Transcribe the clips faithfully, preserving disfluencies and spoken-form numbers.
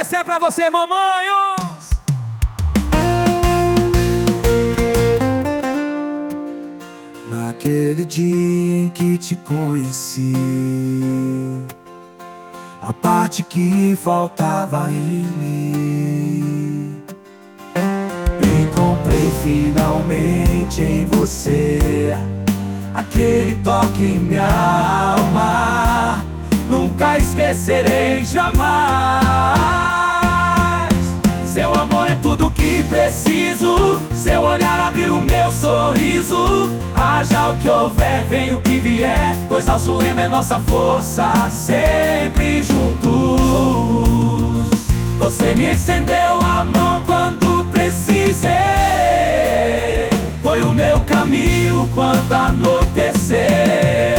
Essa é pra você, mamanhos! Naquele dia em que te conheci, a parte que faltava em mim, encontrei finalmente em você aquele toque em minha alma. Nunca esquecerei jamais. Seu amor é tudo que preciso, seu olhar abriu o meu sorriso. Haja o que houver, vem o que vier, pois nosso lema é nossa força, sempre juntos. Você me estendeu a mão quando precisei, foi o meu caminho quando anoitecer.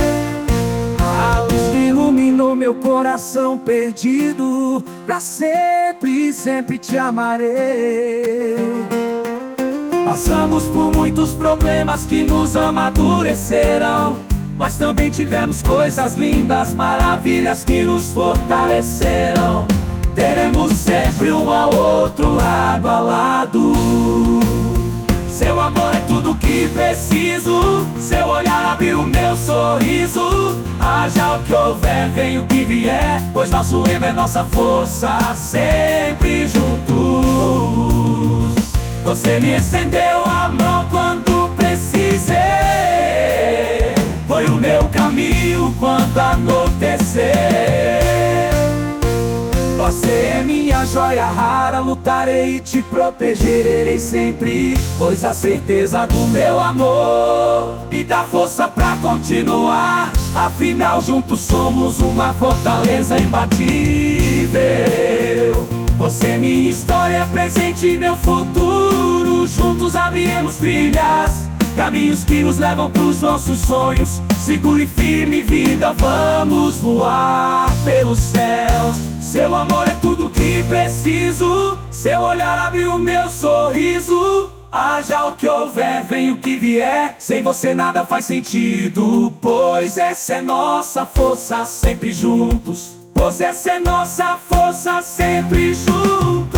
A luz iluminou meu coração perdido, pra sempre, sempre te amarei. Passamos por muitos problemas que nos amadureceram, mas também tivemos coisas lindas, maravilhas que nos fortaleceram. Teremos sempre um ao outro, lado a lado. Seu amor é tudo que preciso, seu olhar abriu o meu sorriso. Haja o que houver, vem o que vier, pois nosso lema é nossa força, sempre juntos. Você me estendeu a mão quando precisei, foi o meu caminho quando anoitecer. Você é minha joia rara, lutarei e te protegerei sempre, pois a certeza do meu amor me dá força pra continuar. Afinal juntos somos uma fortaleza imbatível. Você é minha história, presente e meu futuro. Juntos abriremos trilhas, caminhos que nos levam pros nossos sonhos. Seguro e firme, vida, vamos voar pelos céus. Seu amor é tudo que preciso, seu olhar abriu o meu sorriso. Haja o que houver, vem o que vier, sem você nada faz sentido, pois essa é nossa força, sempre juntos. Pois essa é nossa força, sempre juntos.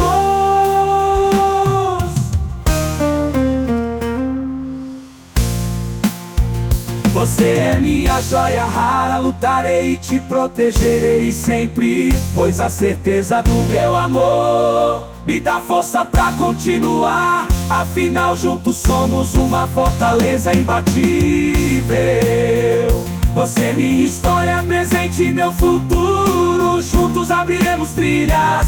Você é minha joia rara, lutarei e te protegerei sempre, pois a certeza do meu amor me dá força pra continuar. Afinal juntos somos uma fortaleza imbatível. Você é minha história, presente e meu futuro. Juntos abriremos trilhas,